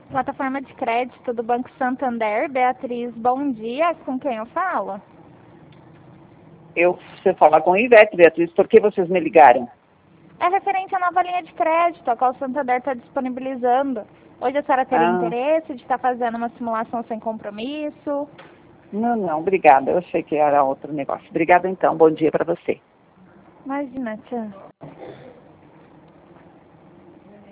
Plataforma de crédito do Banco Santander, Beatriz, bom dia, com quem eu falo? Você fala com Ivete, Beatriz, por que vocês me ligaram? É referente à nova linha de crédito, a qual o Santander está disponibilizando. Hoje a senhora teria interesse de estar fazendo uma simulação sem compromisso? Não, obrigada. Eu achei que era outro negócio. Obrigada então, bom dia para você. Imagina, tia.